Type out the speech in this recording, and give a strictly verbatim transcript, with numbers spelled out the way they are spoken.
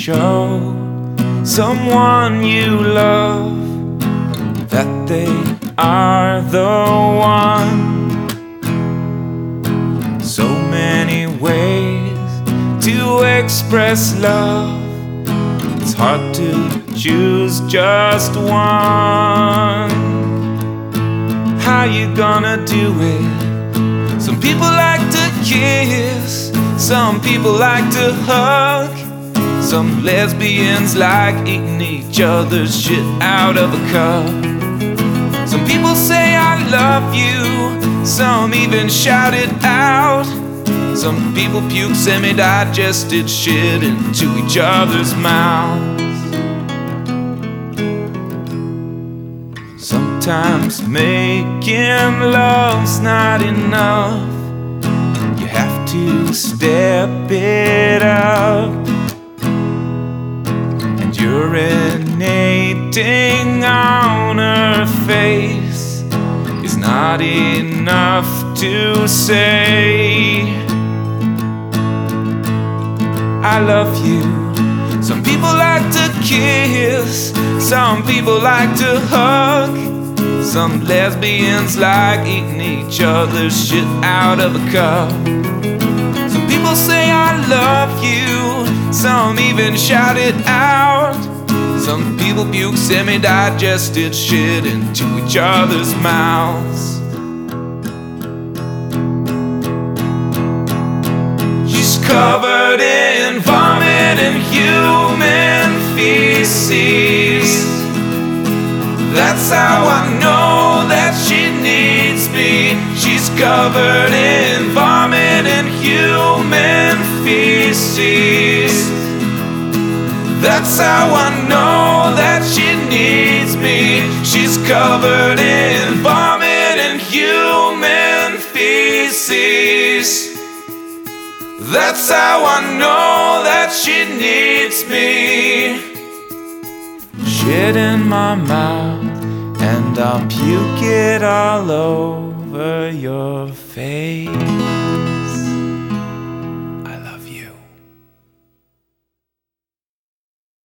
show someone you love that they are the one. So many ways to express love, it's hard to choose just one. How you gonna do it? Some people like to kiss, some people like to hug, some lesbians like eating each other's shit out of a cup. Some people say I love you, some even shout it out. Some people puke semi-digested shit into each other's mouths. Sometimes making love's not enough, you have to step it up. And urinating on her face is not enough to say I love you. Some people like to kiss, some people like to hug, some lesbians like eating each other's shit out of a cup. Some people say I love you, some even shout it out. Some people puke semi-digested shit into each other's mouths. She's covered in vomit and human feces. That's how I know that she needs me. She's covered in vomit and human feces. That's how I know that she needs me. She's covered in vomit and human feces. That's how I know that she needs me. Shit in my mouth, and I'll puke it all over your face.